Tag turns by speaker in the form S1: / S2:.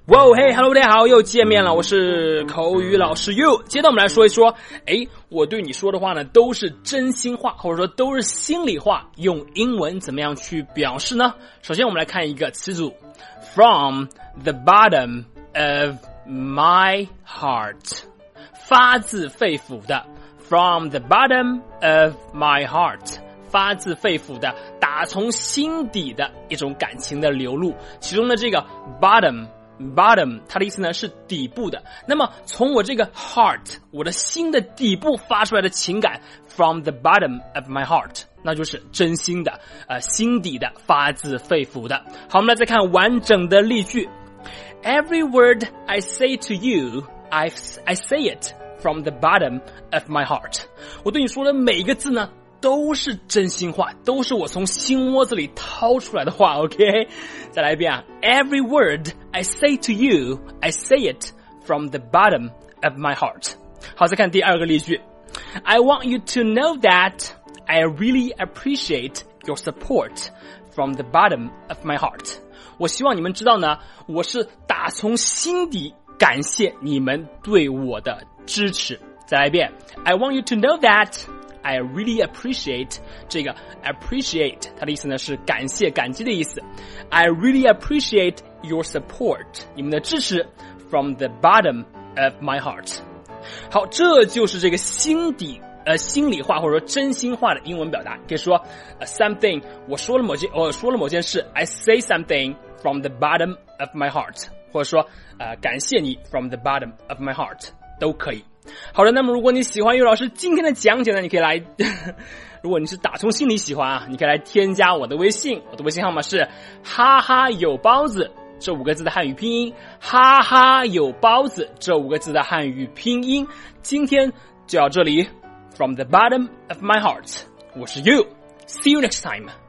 S1: 哇哦嘿 ，Hello， 大家好，又见面了，我是口语老师 You。接着我们来说一说，我对你说的话呢，都是真心话，或者说都是心里话，用英文怎么样去表示呢？首先我们来看一个词组 ，from the bottom of my heart， 发自肺腑的 ，from the bottom of my heart。发自肺腑的，打从心底的一种感情的流露。其中的这个 bottom， 它的意思呢是底部的。那么从我这个 heart， 我的心的底部发出来的情感 ，from the bottom of my heart， 那就是真心的，心底的，发自肺腑的。好，我们来再看完整的例句。Every word I say to you, I say it from the bottom of my heart。我对你说的每一个字呢，都是真心话，都是我从心窝子里掏出来的话 ，OK？ 再来一遍啊 ！Every word I say to you, I say it from the bottom of my heart。好，再看第二个例句 ：I want you to know that I really appreciate your support from the bottom of my heart。我希望你们知道呢，我是打从心底感谢你们对我的支持。再来一遍 ：I want you to know that。I really appreciate 这个 appreciate 它的意思呢是感谢感激的意思 I really appreciate your support 你们的支持 from the bottom of my heart 好，这就是这个心里话或者说真心话的英文表达可以说something 我说了某件事 I say something from the bottom of my heart 或者说感谢你 from the bottom of my heart 都可以好的，那么如果你喜欢于老师今天的讲解呢，你可以来如果你是打从心里喜欢啊，你可以来添加我的微信，我的微信号码是哈哈有包子这5个字的汉语拼音，哈哈有包子这5个字的汉语拼音。今天就到这里 From the bottom of my heart 我是 You See you next time